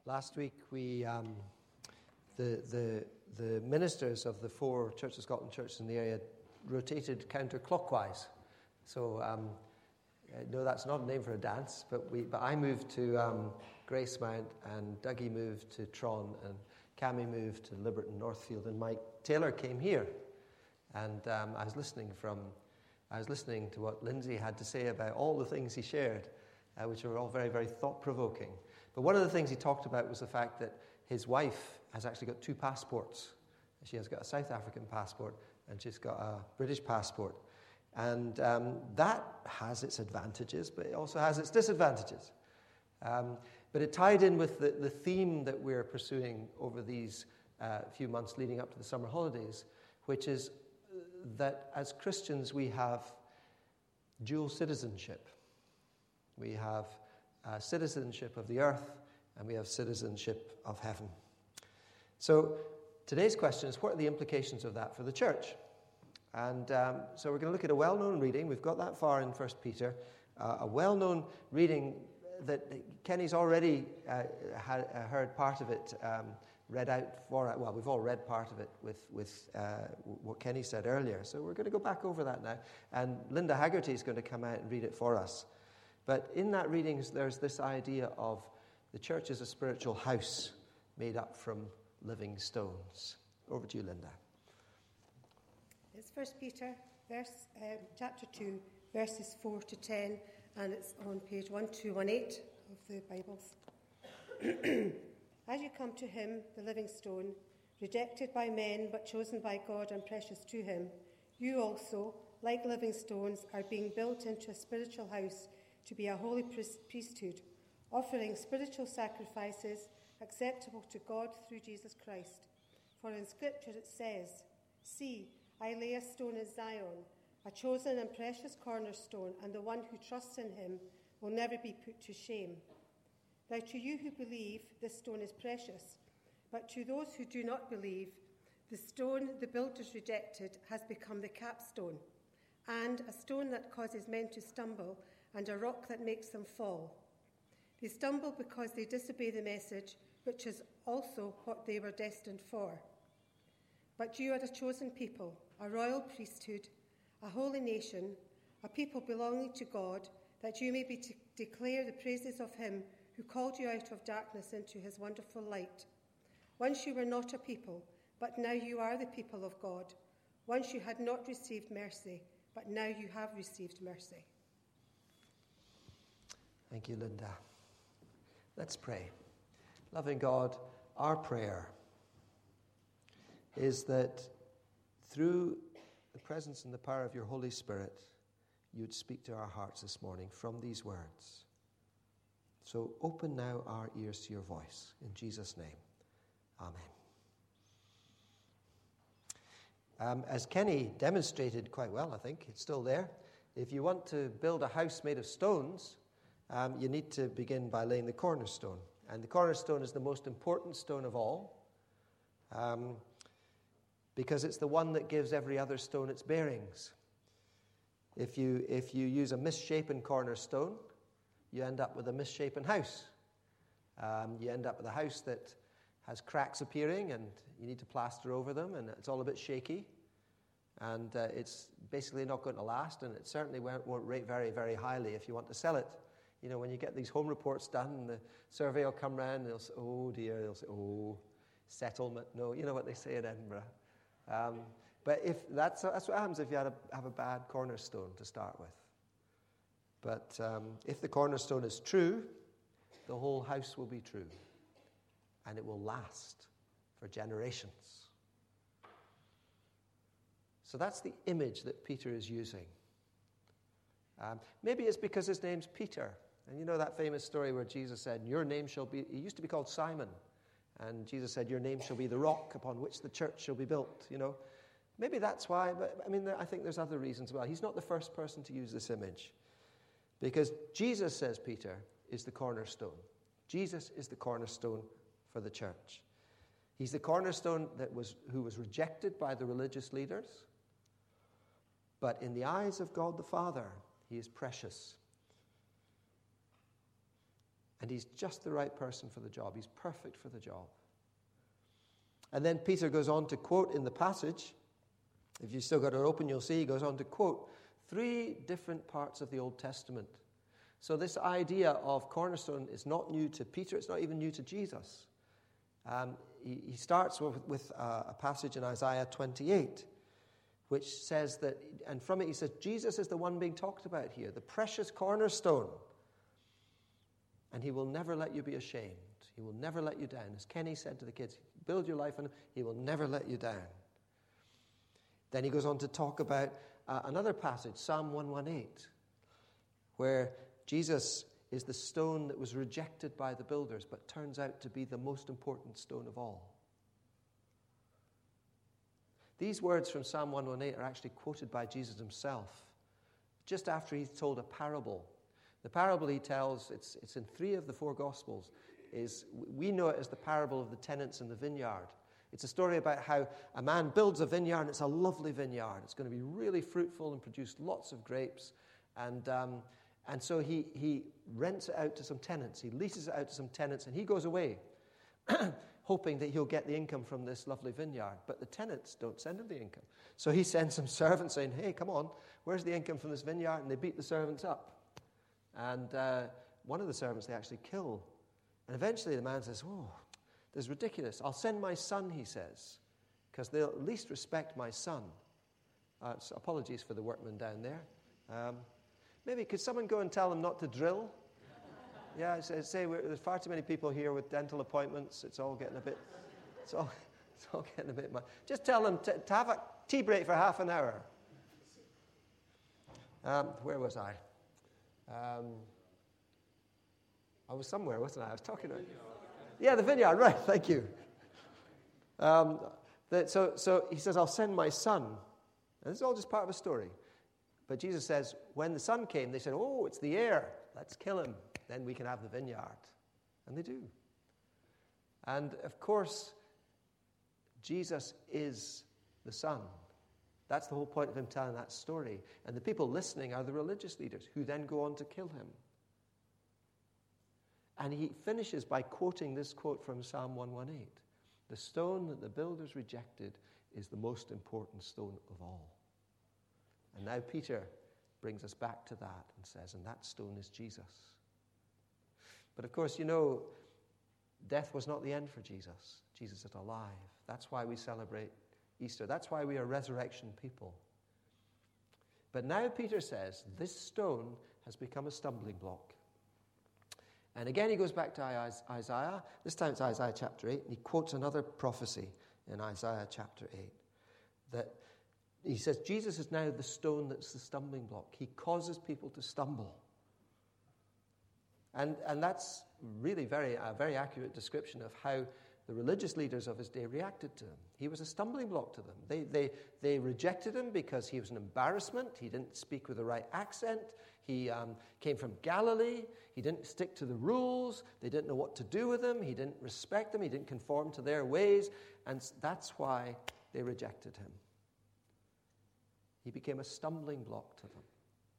Last week, the ministers of the 4 Church of Scotland churches in the area rotated counterclockwise. So, no, that's not a name for a dance, but I moved to Gracemount, and Dougie moved to Tron, and Cammy moved to Liberton Northfield, and Mike Taylor came here. And I was listening to what Lindsay had to say about all the things he shared, which were all very, very thought-provoking. But one of the things he talked about was the fact that his wife has actually got 2 passports. She has got a South African passport, and she's got a British passport. And that has its advantages, but it also has its disadvantages. But it tied in with the theme that we're pursuing over these few months leading up to the summer holidays, which is that as Christians we have dual citizenship. We have citizenship of the earth, and we have citizenship of heaven. So today's question is, what are the implications of that for the church? And so we're going to look at a well-known reading. We've got that far in 1 Peter, a well-known reading that Kenny's already heard part of it read out for us. Well, we've all read part of it with what Kenny said earlier. So we're going to go back over that now. And Linda Haggerty is going to come out and read it for us. But in that reading, there's this idea of the church as a spiritual house made up from living stones. Over to you, Linda. It's 1 Peter, chapter 2, verses 4 to 10, and it's on page 1218 of the Bibles. As you come to him, the living stone, rejected by men but chosen by God and precious to him, you also, like living stones, are being built into a spiritual house to be a holy priesthood, offering spiritual sacrifices acceptable to God through Jesus Christ. For in Scripture it says, "See, I lay a stone in Zion, a chosen and precious cornerstone, and the one who trusts in him will never be put to shame." Now to you who believe, this stone is precious, but to those who do not believe, the stone the builders rejected has become the capstone, and a stone that causes men to stumble, and a rock that makes them fall. They stumble because they disobey the message, which is also what they were destined for. But you are a chosen people, a royal priesthood, a holy nation, a people belonging to God, that you may declare the praises of him who called you out of darkness into his wonderful light. Once you were not a people, but now you are the people of God. Once you had not received mercy, but now you have received mercy. Thank you, Linda. Let's pray. Loving God, our prayer is that through the presence and the power of your Holy Spirit, you would speak to our hearts this morning from these words. So open now our ears to your voice. In Jesus' name, amen. As Kenny demonstrated quite well, I think, it's still there. If you want to build a house made of stones, you need to begin by laying the cornerstone. And the cornerstone is the most important stone of all, because it's the one that gives every other stone its bearings. If you use a misshapen cornerstone, you end up with a misshapen house. You end up with a house that has cracks appearing, and you need to plaster over them, and it's all a bit shaky, and it's basically not going to last, and it certainly won't rate very, very highly if you want to sell it. You know, when you get these home reports done, the survey will come round, and they'll say, "Oh dear," they'll say, "Oh, settlement." No, you know what they say in Edinburgh. But if that's what happens if you have a bad cornerstone to start with. But if the cornerstone is true, the whole house will be true, and it will last for generations. So that's the image that Peter is using. Maybe it's because his name's Peter. And you know that famous story where Jesus said, "Your name shall be," he used to be called Simon. And Jesus said, "Your name shall be the rock upon which the church shall be built," you know. Maybe that's why, but I mean, I think there's other reasons as well. He's not the first person to use this image. Because Jesus, says Peter, is the cornerstone. Jesus is the cornerstone for the church. He's the cornerstone who was rejected by the religious leaders. But in the eyes of God the Father, he is precious. And he's just the right person for the job. He's perfect for the job. And then Peter goes on to quote in the passage, if you've still got it open, you'll see he goes on to quote 3 different parts of the Old Testament. So this idea of cornerstone is not new to Peter. It's not even new to Jesus. He starts with a passage in Isaiah 28, which says that, and from it he says, Jesus is the one being talked about here, the precious cornerstone. And he will never let you be ashamed. He will never let you down. As Kenny said to the kids, build your life on him. He will never let you down. Then he goes on to talk about another passage, Psalm 118, where Jesus is the stone that was rejected by the builders, but turns out to be the most important stone of all. These words from Psalm 118 are actually quoted by Jesus himself, just after he's told a parable. The parable he tells, it's in 3 of the 4 Gospels, we know it as the parable of the tenants in the vineyard. It's a story about how a man builds a vineyard, and it's a lovely vineyard. It's going to be really fruitful and produce lots of grapes. And so he rents it out to some tenants. He leases it out to some tenants, and he goes away, hoping that he'll get the income from this lovely vineyard. But the tenants don't send him the income. So he sends some servants saying, hey, come on, where's the income from this vineyard? And they beat the servants up. And one of the servants they actually kill. And eventually the man says, oh, this is ridiculous. I'll send my son, he says, because they'll at least respect my son. So apologies for the workmen down there. Maybe could someone go and tell them not to drill? Yeah, say there's far too many people here with dental appointments. It's all getting a bit much. Just tell them to have a tea break for half an hour. Where was I? I was somewhere, wasn't I? I was talking about... Yeah, the vineyard, right, thank you. So he says, I'll send my son. And this is all just part of a story. But Jesus says, when the son came, they said, oh, it's the heir. Let's kill him. Then we can have the vineyard. And they do. And, of course, Jesus is the son. That's the whole point of him telling that story. And the people listening are the religious leaders who then go on to kill him. And he finishes by quoting this quote from Psalm 118. The stone that the builders rejected is the most important stone of all. And now Peter brings us back to that and says, and that stone is Jesus. But of course, you know, death was not the end for Jesus. Jesus is alive. That's why we celebrate Easter. That's why we are resurrection people. But now Peter says, this stone has become a stumbling block. And again he goes back to Isaiah. This time it's Isaiah chapter 8. And he quotes another prophecy in Isaiah chapter 8. That he says, Jesus is now the stone that's the stumbling block. He causes people to stumble. And that's really a very accurate description of how the religious leaders of his day reacted to him. He was a stumbling block to them. They rejected him because he was an embarrassment. He didn't speak with the right accent. He came from Galilee. He didn't stick to the rules. They didn't know what to do with him. He didn't respect them. He didn't conform to their ways. And that's why they rejected him. He became a stumbling block to them.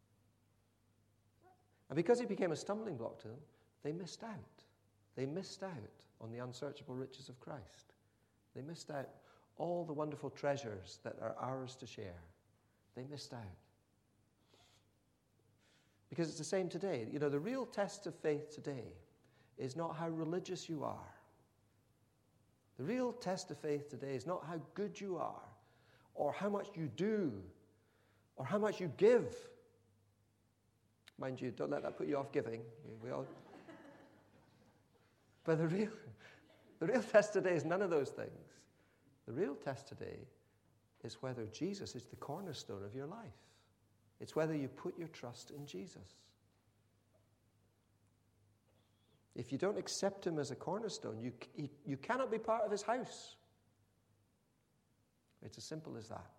And because he became a stumbling block to them, they missed out. They missed out on the unsearchable riches of Christ. They missed out all the wonderful treasures that are ours to share. They missed out. Because it's the same today. You know, the real test of faith today is not how religious you are. The real test of faith today is not how good you are, or how much you do, or how much you give. Mind you, don't let that put you off giving. We all... But the real test today is none of those things. The real test today is whether Jesus is the cornerstone of your life. It's whether you put your trust in Jesus. If you don't accept him as a cornerstone, you cannot be part of his house. It's as simple as that.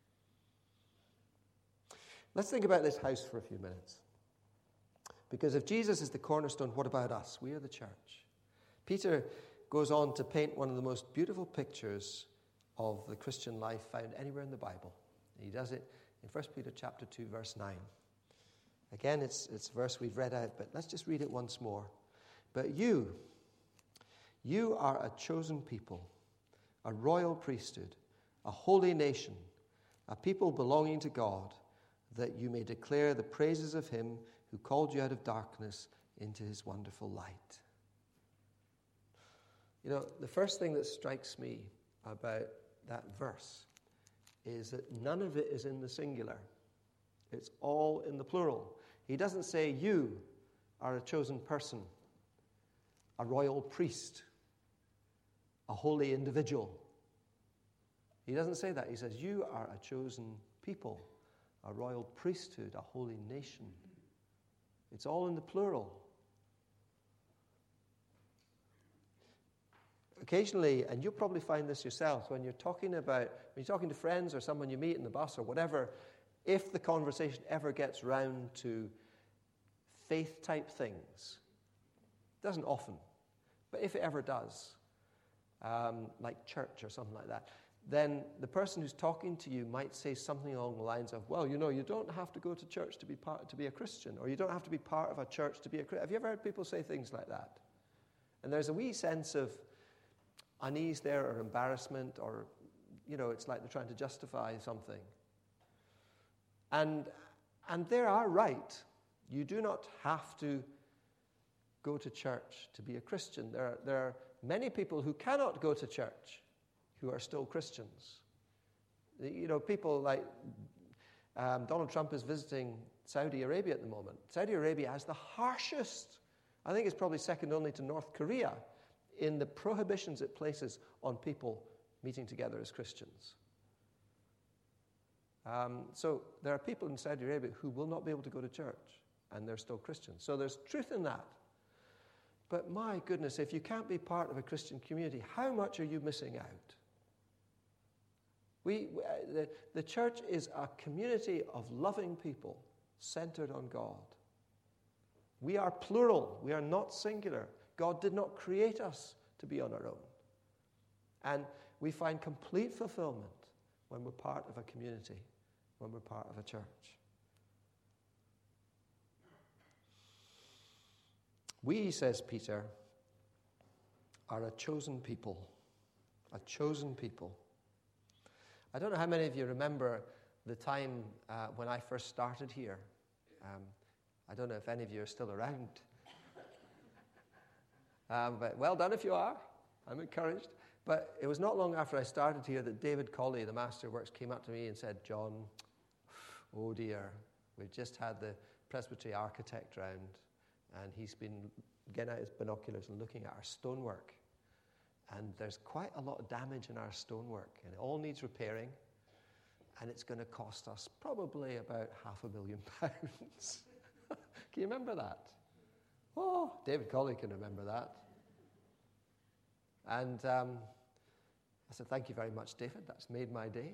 Let's think about this house for a few minutes. Because if Jesus is the cornerstone, what about us? We are the church. Peter goes on to paint one of the most beautiful pictures of the Christian life found anywhere in the Bible. He does it in 1 Peter chapter 2, verse 9. Again, it's a verse we've read out, but let's just read it once more. But you are a chosen people, a royal priesthood, a holy nation, a people belonging to God, that you may declare the praises of him who called you out of darkness into his wonderful light. You know, the first thing that strikes me about that verse is that none of it is in the singular. It's all in the plural. He doesn't say you are a chosen person, a royal priest, a holy individual. He doesn't say that. He says you are a chosen people, a royal priesthood, a holy nation. It's all in the plural. Occasionally, and you'll probably find this yourself, when you're talking to friends or someone you meet in the bus or whatever, if the conversation ever gets round to faith-type things, it doesn't often, but if it ever does, like church or something like that, then the person who's talking to you might say something along the lines of, well, you know, you don't have to go to church to be a Christian, or you don't have to be part of a church to be a Christian. Have you ever heard people say things like that? And there's a wee sense of unease there, or embarrassment, or, you know, it's like they're trying to justify something. And they are right. You do not have to go to church to be a Christian. There are many people who cannot go to church who are still Christians. You know, people like Donald Trump is visiting Saudi Arabia at the moment. Saudi Arabia has the harshest, I think it's probably second only to North Korea, in the prohibitions it places on people meeting together as Christians. So there are people in Saudi Arabia who will not be able to go to church, and they're still Christians. So there's truth in that. But my goodness, if you can't be part of a Christian community, how much are you missing out? The church is a community of loving people centered on God. We are plural. We are not singular. God did not create us to be on our own. And we find complete fulfillment when we're part of a community, when we're part of a church. We, says Peter, are a chosen people. A chosen people. I don't know how many of you remember the time when I first started here. I don't know if any of you are still around. But well done if you are. I'm encouraged. But it was not long after I started here that David Colley, the Master of Works, came up to me and said, John, oh dear, we've just had the presbytery architect round, and he's been getting out his binoculars and looking at our stonework. And there's quite a lot of damage in our stonework, and it all needs repairing, and it's going to cost us probably about £500,000. Can you remember that? Oh, David Colley can remember that. And I said, thank you very much, David. That's made my day.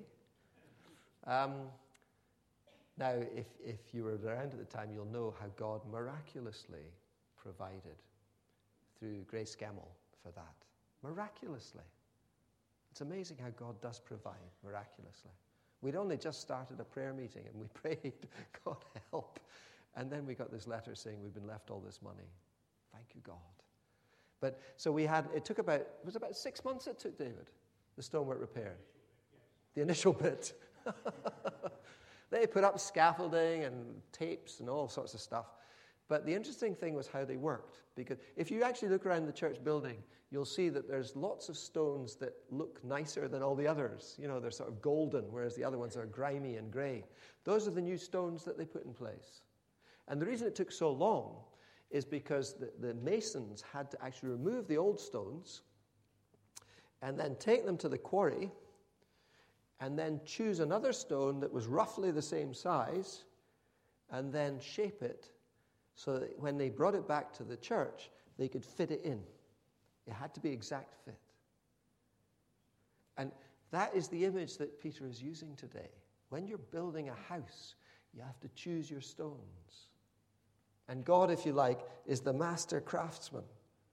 Now, if you were around at the time, you'll know how God miraculously provided through Grace Gemmell for that. Miraculously. It's amazing how God does provide miraculously. We'd only just started a prayer meeting and we prayed, God help. And then we got this letter saying we've been left all this money. Thank you, God. But so it was about 6 months it took, David, the stonework repair. The initial bit. They put up scaffolding and tapes and all sorts of stuff. But the interesting thing was how they worked. Because if you actually look around the church building, you'll see that there's lots of stones that look nicer than all the others. You know, they're sort of golden, whereas the other ones are grimy and grey. Those are the new stones that they put in place. And the reason it took so long is because the masons had to actually remove the old stones and then take them to the quarry and then choose another stone that was roughly the same size and then shape it so that when they brought it back to the church, they could fit it in. It had to be exact fit. And that is the image that Peter is using today. When you're building a house, you have to choose your stones. And God, if you like, is the master craftsman.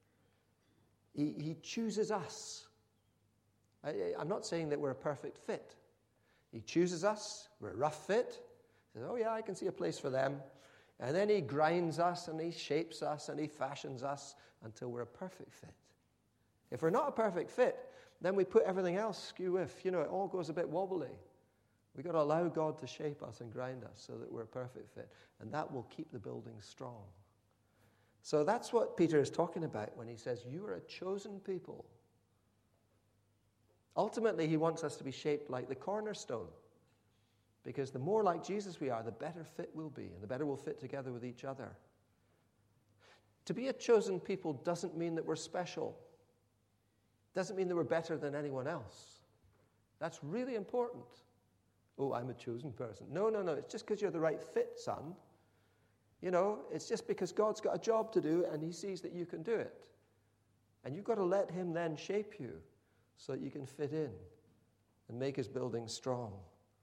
He chooses us. I'm not saying that we're a perfect fit. He chooses us. We're a rough fit. He says, oh yeah, I can see a place for them. And then he grinds us and he shapes us and he fashions us until we're a perfect fit. If we're not a perfect fit, then we put everything else skew with. It all goes a bit wobbly. We've got to allow God to shape us and grind us so that we're a perfect fit. And that will keep the building strong. So that's what Peter is talking about when he says, you are a chosen people. Ultimately, he wants us to be shaped like the cornerstone. Because the more like Jesus we are, the better fit we'll be, and the better we'll fit together with each other. To be a chosen people doesn't mean that we're special. Doesn't mean that we're better than anyone else. That's really important. Oh, I'm a chosen person. No. It's just because you're the right fit, son. It's just because God's got a job to do and he sees that you can do it. And you've got to let him then shape you so that you can fit in and make his building strong.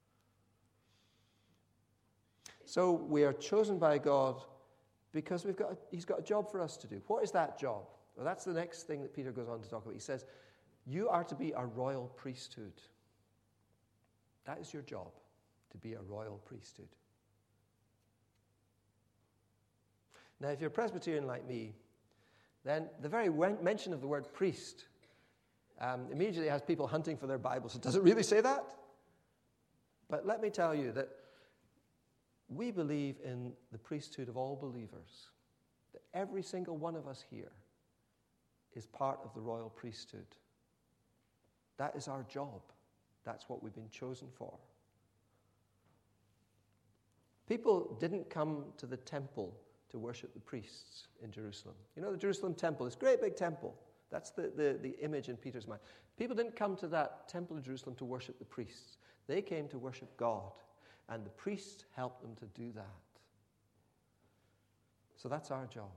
So we are chosen by God because he's got a job for us to do. What is that job? Well, that's the next thing that Peter goes on to talk about. He says, you are to be a royal priesthood. That is your job, to be a royal priesthood. Now, if you're a Presbyterian like me, then the very mention of the word priest immediately has people hunting for their Bibles. So does it really say that? But let me tell you that we believe in the priesthood of all believers. That every single one of us here is part of the royal priesthood. That is our job. That's what we've been chosen for. People didn't come to the temple to worship the priests in Jerusalem. The Jerusalem temple, this great big temple. That's the image in Peter's mind. People didn't come to that temple in Jerusalem to worship the priests. They came to worship God. And the priests helped them to do that. So that's our job.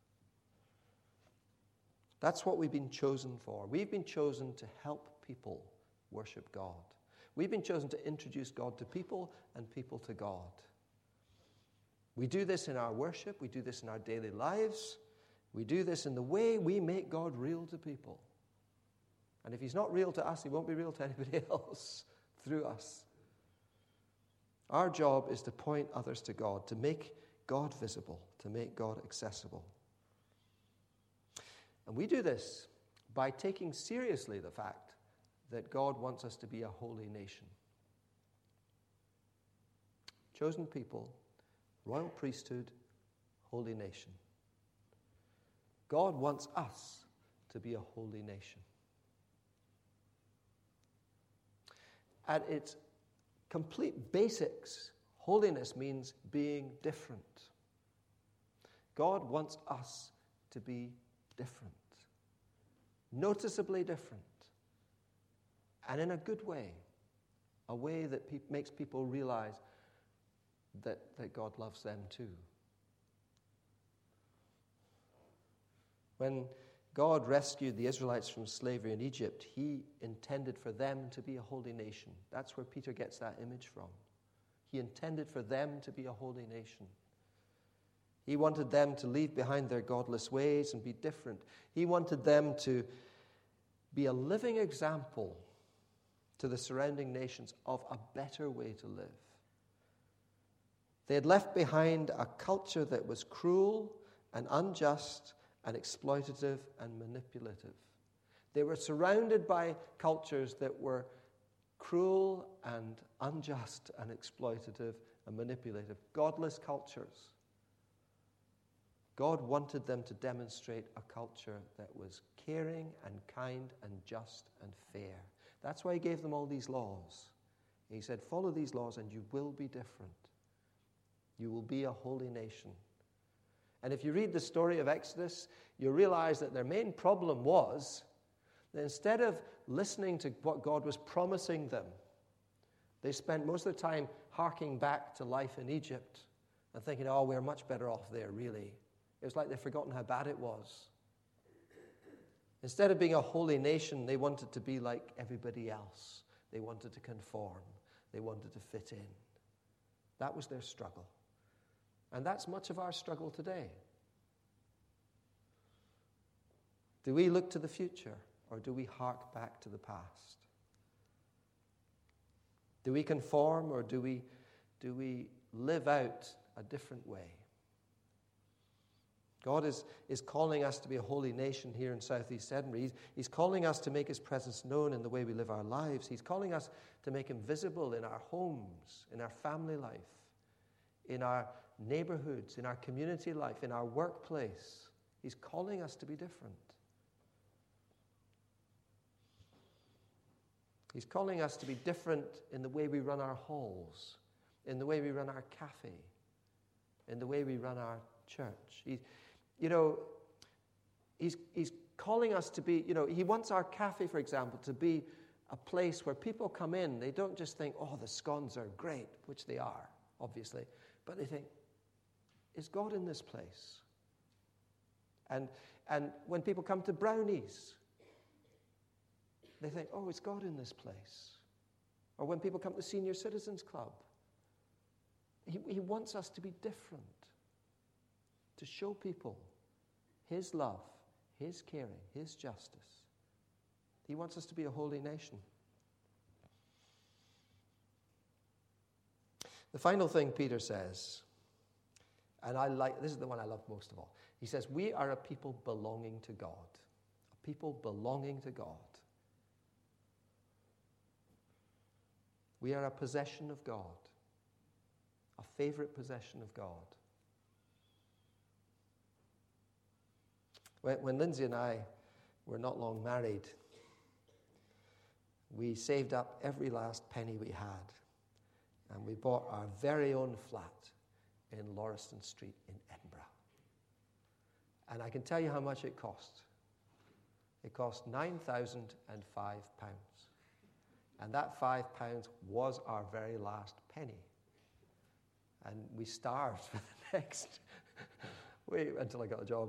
That's what we've been chosen for. We've been chosen to help people worship God. We've been chosen to introduce God to people and people to God. We do this in our worship. We do this in our daily lives. We do this in the way we make God real to people. And if he's not real to us, he won't be real to anybody else through us. Our job is to point others to God, to make God visible, to make God accessible. And we do this by taking seriously the fact that God wants us to be a holy nation. Chosen people, royal priesthood, holy nation. God wants us to be a holy nation. At its complete basics, holiness means being different. God wants us to be different, noticeably different, and in a good way, a way that makes people realize that God loves them too. When God rescued the Israelites from slavery in Egypt, he intended for them to be a holy nation. That's where Peter gets that image from. He intended for them to be a holy nation. He wanted them to leave behind their godless ways and be different. He wanted them to be a living example to the surrounding nations of a better way to live. They had left behind a culture that was cruel and unjust and exploitative and manipulative. They were surrounded by cultures that were cruel and unjust and exploitative and manipulative, godless cultures. God wanted them to demonstrate a culture that was caring and kind and just and fair. That's why he gave them all these laws. He said, follow these laws and you will be different. You will be a holy nation. And if you read the story of Exodus, you realize that their main problem was that instead of listening to what God was promising them, they spent most of the time harking back to life in Egypt and thinking, oh, we're much better off there, really. It was like they'd forgotten how bad it was. Instead of being a holy nation, they wanted to be like everybody else. They wanted to conform. They wanted to fit in. That was their struggle. And that's much of our struggle today. Do we look to the future or do we hark back to the past? Do we conform or do we live out a different way? God is calling us to be a holy nation here in Southeast Edinburgh. He's calling us to make his presence known in the way we live our lives. He's calling us to make him visible in our homes, in our family life, in our neighborhoods, in our community life, in our workplace. He's calling us to be different. He's calling us to be different in the way we run our halls, in the way we run our cafe, in the way we run our church. He's calling us to be, he wants our cafe, for example, to be a place where people come in. They don't just think, oh, the scones are great, which they are, obviously, but they think, is God in this place? And when people come to brownies, they think, oh, is God in this place? Or when people come to Senior Citizens Club, he wants us to be different, to show people his love, his caring, his justice. He wants us to be a holy nation. The final thing Peter says, and this is the one I love most of all. He says, we are a people belonging to God. A people belonging to God. We are a possession of God. A favorite possession of God. When Lindsay and I were not long married, we saved up every last penny we had, and we bought our very own flat in Lauriston Street in Edinburgh. And I can tell you how much it cost. It cost £9,005. And that £5 was our very last penny. And we starved for the next week until I got a job.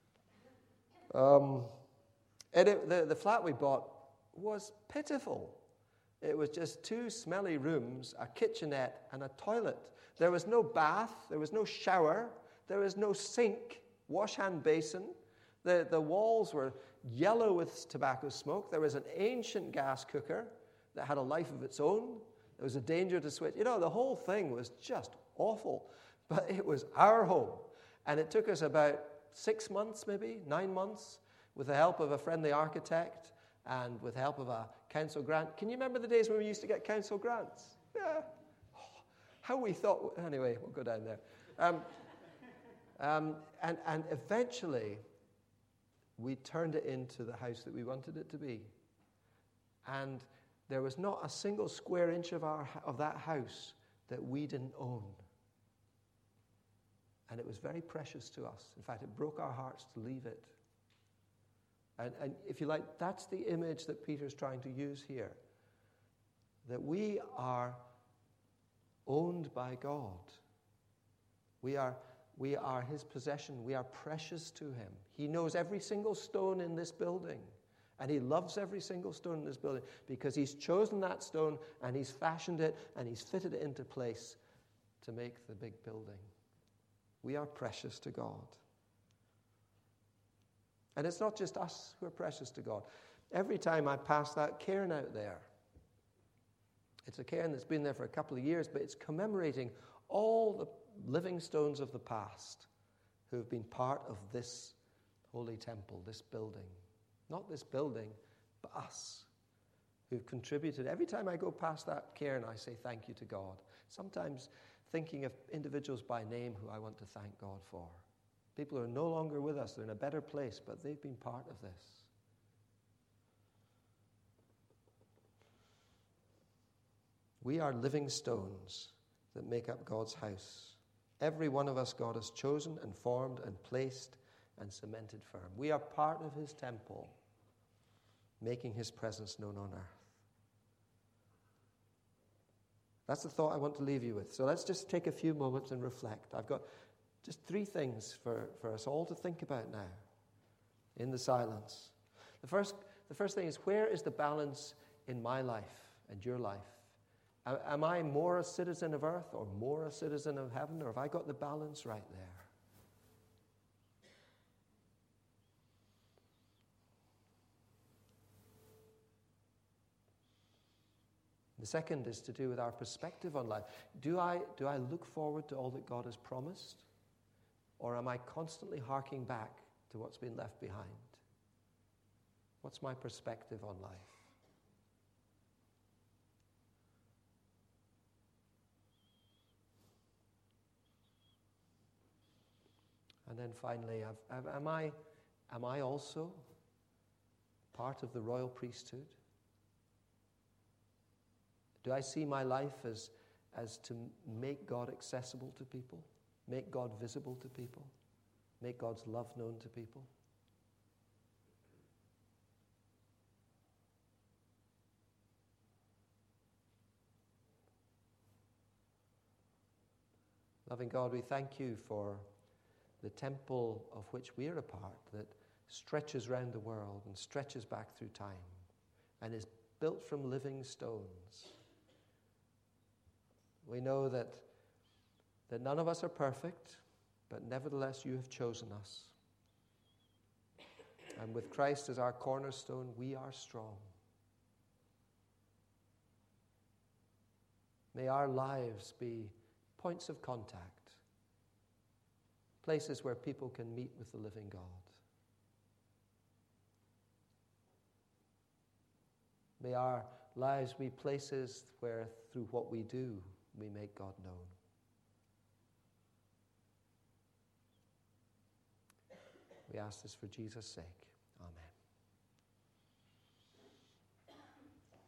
The flat we bought was pitiful. It was just 2 smelly rooms, a kitchenette, and a toilet. There was no bath, there was no shower, there was no sink, wash-hand basin. The walls were yellow with tobacco smoke. There was an ancient gas cooker that had a life of its own. There was a danger to switch. The whole thing was just awful. But it was our home. And it took us about 6 months, maybe 9 months, with the help of a friendly architect and with the help of a council grant. Can you remember the days when we used to get council grants? Yeah. How we thought... Anyway, we'll go down there. And eventually, we turned it into the house that we wanted it to be. And there was not a single square inch of that house that we didn't own. And it was very precious to us. In fact, it broke our hearts to leave it. And if you like, that's the image that Peter's trying to use here. That we are owned by God. We are his possession. We are precious to him. He knows every single stone in this building. And he loves every single stone in this building because he's chosen that stone and he's fashioned it and he's fitted it into place to make the big building. We are precious to God. And it's not just us who are precious to God. Every time I pass that cairn out there, it's a cairn that's been there for a couple of years, but it's commemorating all the living stones of the past who have been part of this holy temple, this building. Not this building, but us, who've contributed. Every time I go past that cairn, I say thank you to God. Sometimes thinking of individuals by name who I want to thank God for. People who are no longer with us, they're in a better place, but they've been part of this. We are living stones that make up God's house. Every one of us God has chosen and formed and placed and cemented firm. We are part of his temple, making his presence known on earth. That's the thought I want to leave you with. So let's just take a few moments and reflect. I've got just 3 things for us all to think about now in the silence. The first thing is, where is the balance in my life and your life? Am I more a citizen of earth or more a citizen of heaven, or have I got the balance right there? The second is to do with our perspective on life. Do I look forward to all that God has promised? Or am I constantly harking back to what's been left behind? What's my perspective on life? And then finally, am I also part of the royal priesthood? Do I see my life as to make God accessible to people, make God visible to people, make God's love known to people? Loving God, we thank you for the temple of which we are a part, that stretches round the world and stretches back through time and is built from living stones. We know that none of us are perfect, but nevertheless you have chosen us. And with Christ as our cornerstone, we are strong. May our lives be points of contact, places where people can meet with the living God. May our lives be places where, through what we do, we make God known. We ask this for Jesus' sake.